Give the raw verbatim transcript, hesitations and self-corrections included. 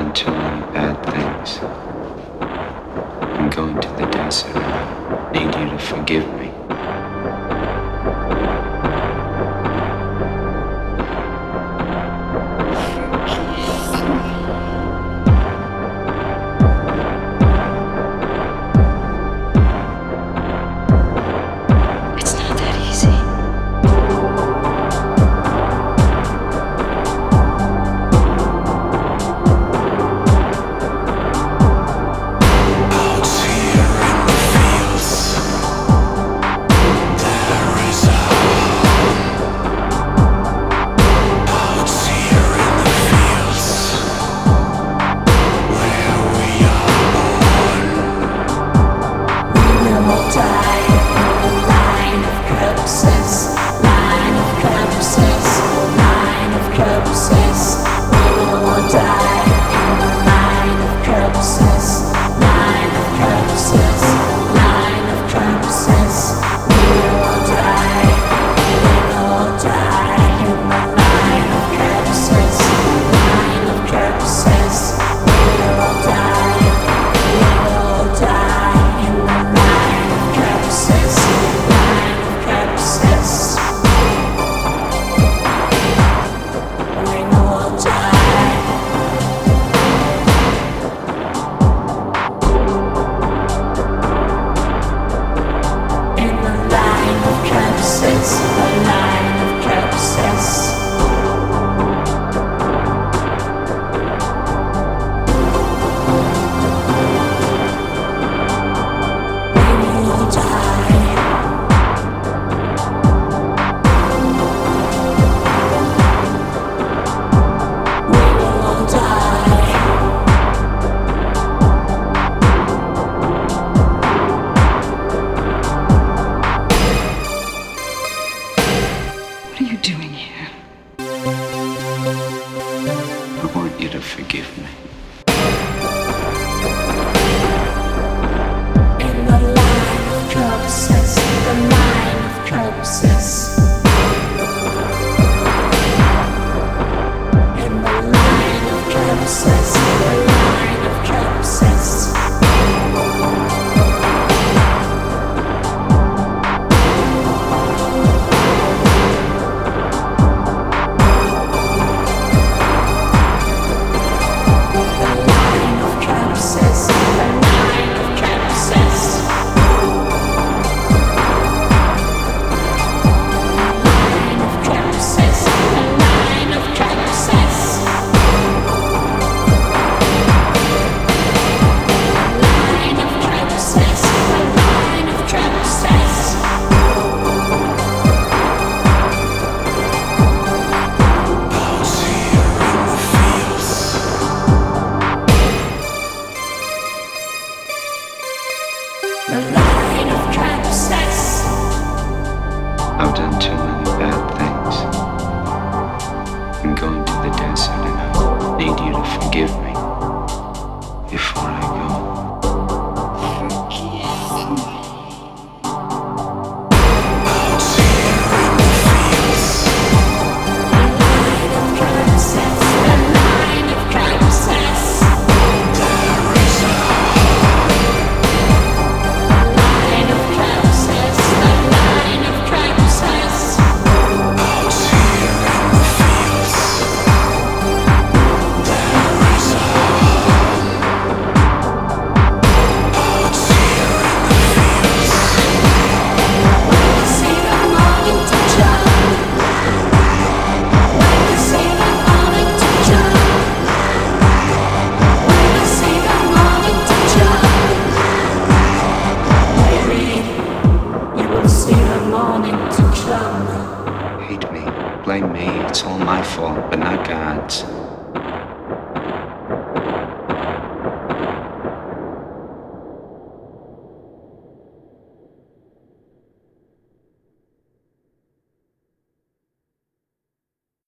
done too many bad things. I'm going to the desert and I need you to forgive me. I've done too many bad things. I'm going to the desert and I need you to forgive me before I go. Hate me, blame me, it's all my fault, but not God's.